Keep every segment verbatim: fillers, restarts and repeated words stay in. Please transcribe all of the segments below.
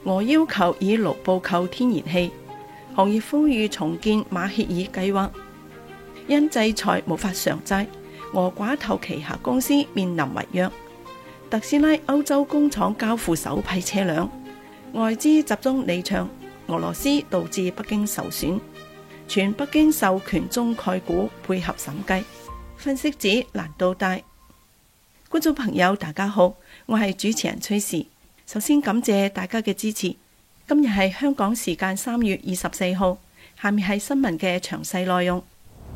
俄要求以盧布購天然氣，行業呼籲重建馬歇爾計劃。因制裁無法償債，俄寡頭旗下公司面臨違約。特斯拉歐洲工廠交付首批車輛。外資集中離場，俄羅斯導致北京受損。全北京授權中概股配合審計。分析指難度大。觀眾朋友大家好，我係主持人崔氏。首先感謝大家嘅支持。今日係香港時間三月二十四號，下面係新聞嘅詳細內容。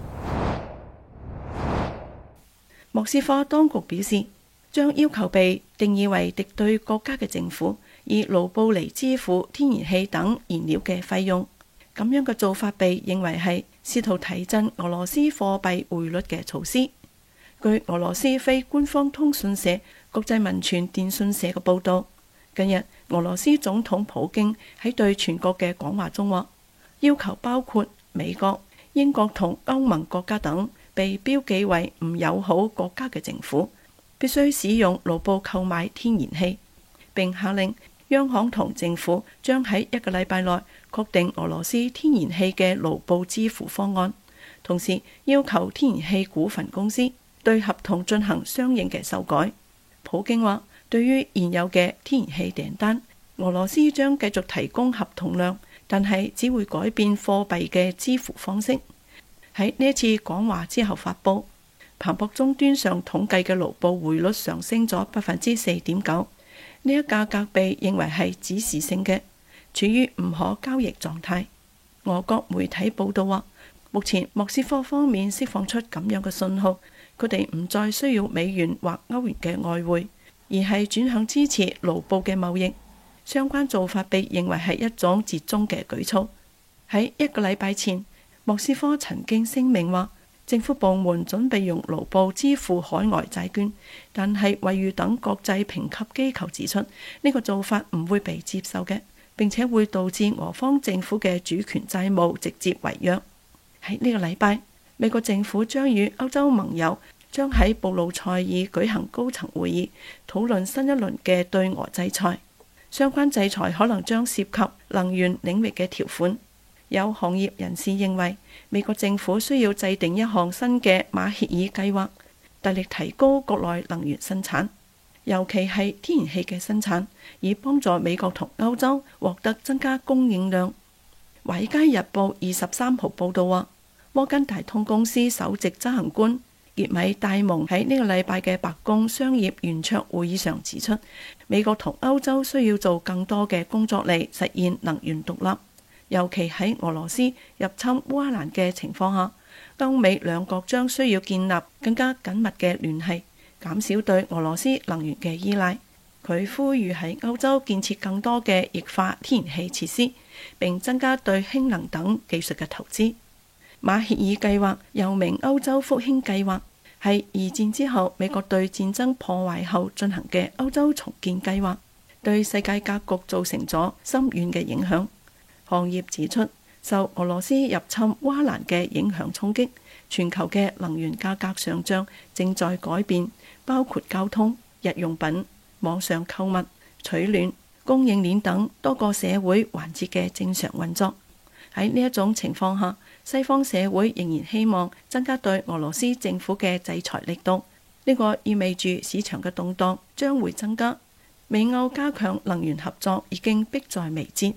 莫斯科當局表示，將要求被定義為敵對國家嘅政府以盧布嚟支付天然氣等燃料嘅費用。咁樣嘅做法被認為係試圖提振俄羅斯貨幣匯率嘅措施。據俄羅斯非官方通訊社國際民傳電訊社嘅報導，近日俄羅斯總統普京喺對全國嘅講話中話，要求包括美國、英國同歐盟國家等被標記為唔友好國家嘅政府，必須使用盧布購買天然氣，並下令央行同政府將喺一個禮拜內確定俄羅斯天然氣嘅盧布支付方案，同時要求天然氣股份公司對合同進行相應嘅修改。普京話，對於現有嘅天然氣訂單，俄羅斯將繼續提供合同量，但係只會改變貨幣嘅支付方式。喺呢一次講話之後發佈，彭博終端上統計嘅盧布匯率上升咗百分之四點九。呢一價格被認為係指示性嘅，處於唔可交易狀態。俄國媒體報道話，目前莫斯科方面釋放出咁樣嘅信號，佢哋唔再需要美元或歐元嘅外匯，而係轉向支持盧布嘅貿易。相關做法被認為係一種折中嘅舉措。喺一個禮拜前，莫斯科曾經聲明話，政府部門準備用盧布支付海外債券，但係惠譽等國際評級機構指出，呢個做法唔會被接受嘅，並且會導致俄方政府嘅主權債務直接違約。喺呢個禮拜，美國政府將與歐洲盟友將喺布魯塞爾舉行高層會議，討論新一輪嘅對俄制裁。相關制裁可能將涉及能源領域嘅條款。有行業人士認為，美國政府需要制定一項新嘅馬歇爾計劃，大力提高國內能源生產，尤其係天然氣嘅生產，以幫助美國同歐洲獲得增加供應量。華爾街日報二十三號報道話，摩根大通公司首席執行官傑米戴蒙喺呢個禮拜嘅白宮商業圓桌會議上指出，美國同歐洲需要做更多嘅工作嚟實現能源獨立。尤其喺俄羅斯入侵烏克蘭嘅情況下，歐美兩國將需要建立更加緊密嘅聯繫，減少對俄羅斯能源嘅依賴。佢呼籲喺歐洲建設更多嘅液化天然氣設施，並增加對氫能等技術嘅投資。馬歇爾計劃又名歐洲復興計劃，係二戰之後美國對戰爭破壞後進行嘅歐洲重建計劃，對世界格局造成咗深遠嘅影響。行業指出，受俄羅斯入侵烏克蘭嘅影響衝擊，全球嘅能源價格上漲正在改變，包括交通、日用品、網上購物、取暖、供應鏈等多個社會環節嘅正常運作。喺呢一種情況下，西方社會仍然希望增加對俄羅斯政府嘅制裁力度。呢個意味住市場嘅動盪將會增加。美歐加強能源合作已經迫在眉睫。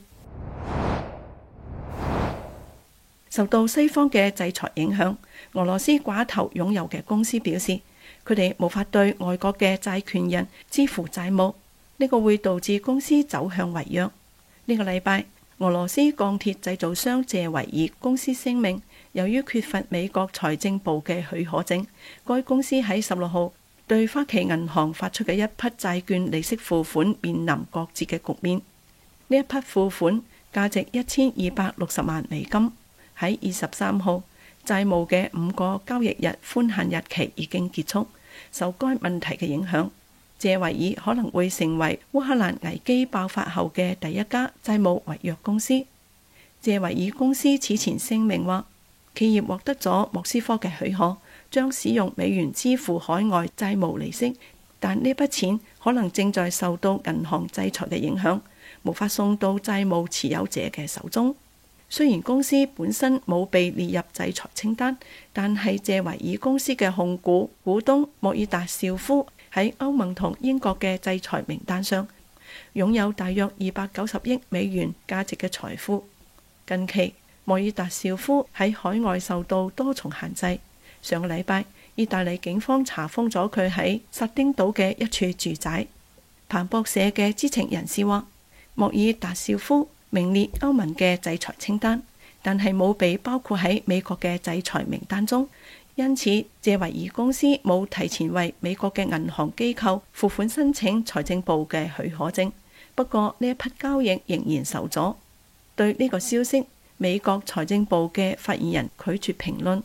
受到西方嘅制裁影響，俄羅斯寡頭擁有嘅公司表示，佢哋無法對外國嘅債權人支付債務，呢個會導致公司走向違約。呢個禮拜，俄羅斯鋼鐵製造商謝維爾公司聲明，由於缺乏美國財政部嘅許可證，該公司喺十六號對花旗銀行發出嘅一批債券利息付款面臨擱置嘅局面。呢一批付款價值一千二百六十萬美金。喺二十三號，債務嘅五個交易日寬限日期已經結束。受該問題嘅影響，謝維爾可能會成為烏克蘭危機爆發後嘅第一家債務違約公司。謝維爾公司此前聲明話，企業獲得咗莫斯科嘅許可，將使用美元支付海外債務利息，但呢筆錢可能正在受到銀行制裁嘅影響， 無法送到債務持有者嘅手中。雖然公司本身冇被列入制裁清單，但係謝維爾公司嘅控股股東莫爾達紹夫喺歐盟同英國嘅制裁名單上，擁有大約二百九十億美元價值嘅財富。近期莫爾達紹夫喺海外受到多重限制。上個禮拜，意大利警方查封咗佢喺薩丁島嘅一處住宅。彭博社嘅知情人士話，莫爾達紹夫名列歐盟嘅制裁清單，但係冇被包括喺美國嘅制裁名單中，因此謝維爾公司冇提前為美國嘅銀行機構付款申請財政部嘅許可證。不過呢一筆交易仍然受阻。對呢個消息，美國財政部嘅發言人拒絕評論。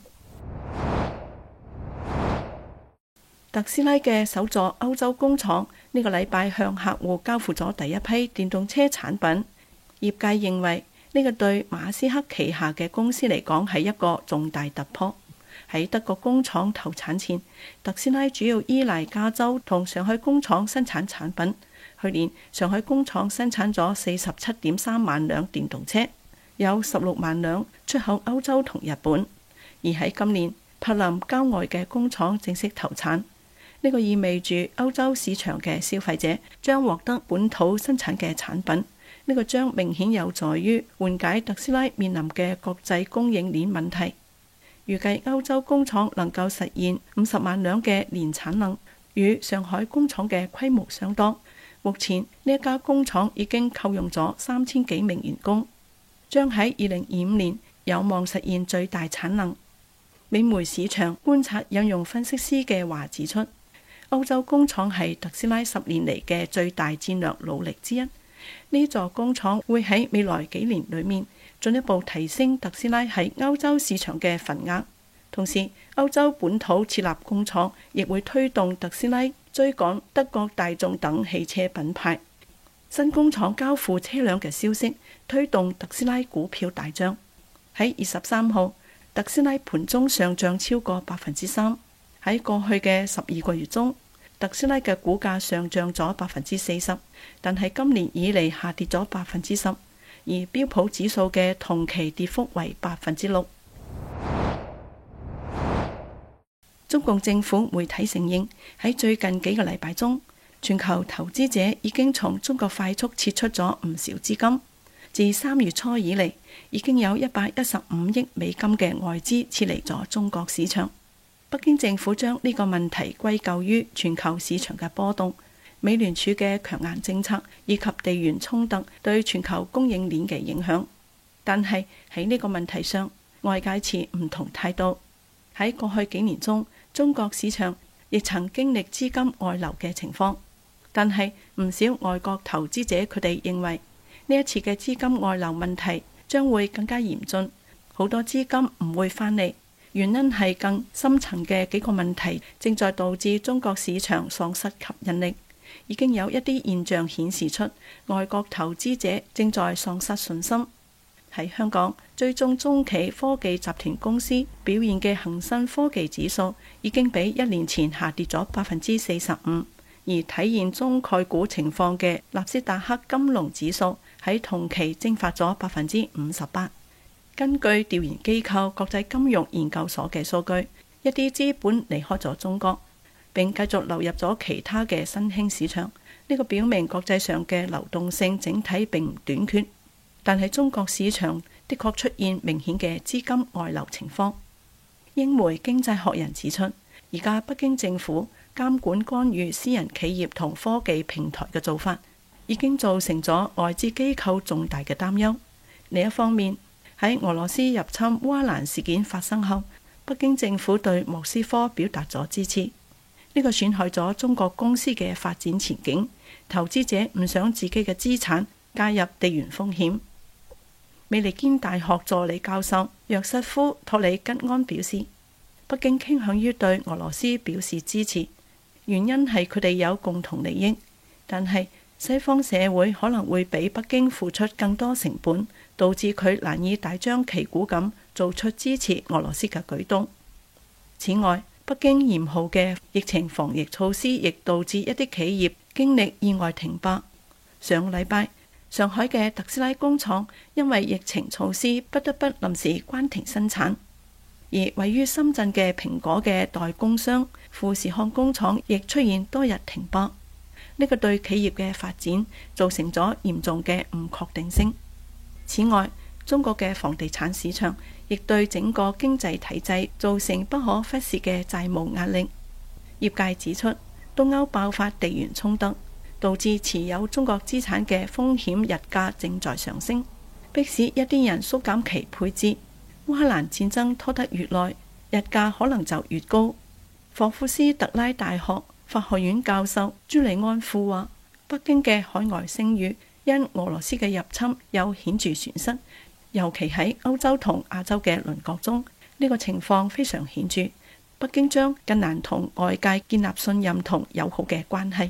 特斯拉嘅首座歐洲工廠呢個禮拜向客戶交付咗第一批電動車產品。業界認為呢個對馬斯克旗下嘅公司嚟講係一個重大突破。喺德國工廠投產前，特斯拉主要依賴加州同上海工廠生產產品。去年上海工廠生產咗四十七點三萬輛電動車，有十六萬輛出口歐洲同日本。而喺今年，柏林郊外嘅工廠正式投產。呢個意味住歐洲市場嘅消費者將獲得本土生產嘅產品。呢個將明顯有助於緩解特斯拉面臨嘅國際供應鏈問題。預計歐洲工廠能夠實現五十萬輛嘅年產能，與上海工廠嘅規模相當。目前呢一家工廠已經扣用咗三千幾名員工，將喺二零二五年有望實現最大產能。美媒市場觀察引用分析師嘅話指出，歐洲工廠係特斯拉十年嚟嘅最大戰略努力之一。呢座工廠會喺未來幾年裏面進一步提升特斯拉喺歐洲市場嘅份額。同時，歐洲本土設立工廠亦會推動特斯拉追趕德國大眾等汽車品牌。新工廠交付車輛嘅消息推動特斯拉股票大漲。喺二十三號，特斯拉盤中上漲超過百分之三。喺過去嘅十二個月中，特斯拉嘅股價上漲咗百分之四十，但係今年以嚟下跌咗百分之十，而標普指數嘅同期跌幅為百分之六。中共政府媒體承認，喺最近幾個禮拜中，全球投資者已經從中國快速撤出咗唔少資金。自三月初以嚟，已經有一百一十五億美金嘅外資撤離咗中國市場。北京政府將呢個問題歸咎於全球市場嘅波動、美聯儲嘅強硬政策以及地緣衝突對全球供應鏈嘅影響。但係喺呢個問題上，外界持唔同態度。喺過去幾年中，中國市場亦曾經歷資金外流嘅情況，但係唔少外國投資者佢哋認為呢一次嘅資金外流問題將會更加嚴峻，好多資金唔會返嚟。原因係更深層嘅幾個問題正在導致中國市場喪失吸引力。已經有一啲現象顯示出外國投資者正在喪失信心。喺香港，追蹤中企科技集團公司表現嘅恒生科技指數已經比一年前下跌咗百分之四十五，而體現中概股情況嘅納斯達克金龍指數喺同期蒸發咗百分之五十八。根據調研機構國際金融研究所嘅數據，一啲資本離開咗中國，並繼續流入咗其他嘅新興市場。呢個表明國際上嘅流動性整體並唔短缺，但係中國市場的確出現明顯嘅資金外流情況。英媒經濟學人指出，而家北京政府監管干預私人企業同科技平台嘅做法，已經造成咗外資機構重大嘅擔憂。另一方面，喺俄羅斯入侵烏克蘭事件發生後，北京政府對莫斯科表達咗支持，呢個損害咗中國公司嘅發展前景。投資者唔想自己嘅資產加入地緣風險。美利堅大學助理教授約瑟夫托里吉安表示，北京傾向於對俄羅斯表示支持，原因係佢哋有共同利益，但係西方社會可能會比北京付出更多成本，導致佢難以大張旗鼓咁做出支持俄羅斯嘅舉動。此外，北京嚴酷嘅疫情防疫措施亦導致一啲企業經歷意外停擺。上個禮拜， 上海嘅特斯拉工廠因為疫情措施不得不臨時關停生產，而位於深圳嘅蘋果嘅代工商富士康工廠亦出現多日停播。呢個對企業嘅發展造成咗嚴重嘅唔確定性。此外，中國嘅房地產市場亦對整個經濟體制造成不可忽視嘅債務壓力。業界指出，東歐爆發地緣衝突，導致持有中國資產嘅風險溢價正在上升，迫使一啲人縮減其配置。烏克蘭戰爭拖得越耐，溢價可能就越高。霍夫斯特拉大學法學院教授朱利安庫話，北京嘅海外聲譽因俄羅斯嘅入侵有顯著損失，尤其喺歐洲同亞洲嘅鄰國中，呢個情況非常顯著。北京將更難同外界建立信任同友好嘅關係。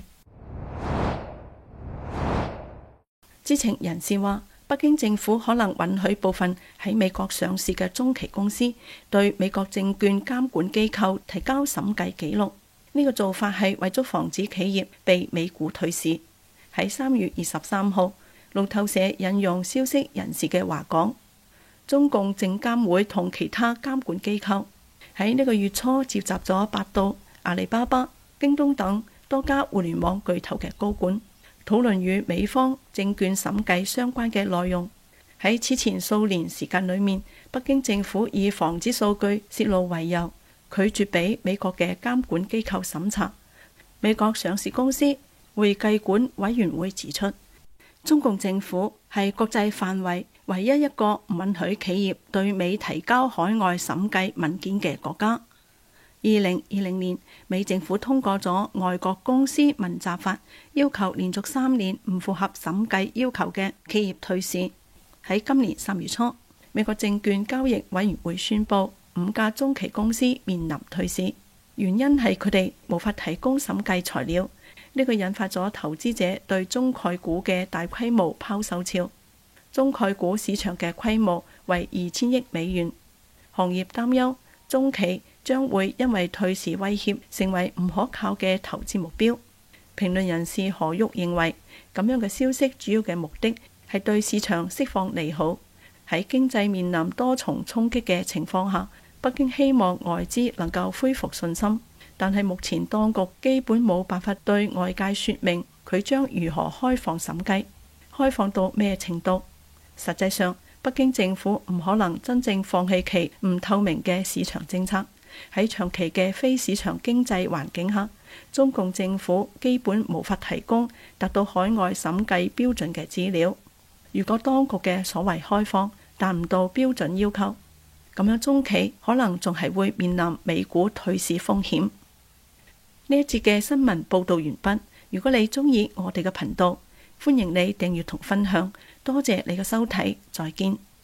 知情人士話，北京政府可能允許部分喺美國上市嘅中期公司對美國證券監管機構提交審計記錄。呢個做法係為咗防止企業被美股退市。喺三月二十三號，路透社引用消息人士嘅話講，中共證監會同其他監管機構喺呢個月初召集咗百度、阿里巴巴、京東等多家互聯網巨頭嘅高管，討論與美方證券審計相關嘅內容。喺此前數年時間裏面，北京政府以防止數據泄露為由，拒絕俾美國嘅監管機構審查。美國上市公司會計管委員會指出，中共政府係國際範圍唯一一個唔允許企業對美提交海外審計文件嘅國家。二零二零年，美政府通過咗《外國公司問責法》，要求連續三年唔符合審計要求嘅企業退市。喺今年三月初，美國證券交易委員會宣布五家中期公司面臨退市，原因係佢哋無法提供審計材料。呢個引發咗投資者對中概股嘅大規模拋售潮。中概股市場嘅規模為二千億美元，行業擔憂中企將會因為退市威脅成為唔可靠嘅投資目標。評論人士何旭認為，咁樣嘅消息主要嘅目的係對市場釋放利好。喺經濟面臨多重衝擊嘅情況下，北京希望外資能夠恢復信心，但係目前當局基本冇辦法對外界說明佢將如何開放審計，開放到咩程度。實際上，北京政府唔可能真正放棄其唔透明嘅市場政策。喺長期嘅非市場經濟環境下，中共政府基本無法提供達到海外審計標準嘅資料。如果當局嘅所謂開放達唔到標準要求，咁樣中企可能仲係會面臨美股退市風險。呢一節嘅新聞報道完畢。如果你鍾意我哋嘅頻道，歡迎你訂閱同分享。多謝你嘅收睇，再見。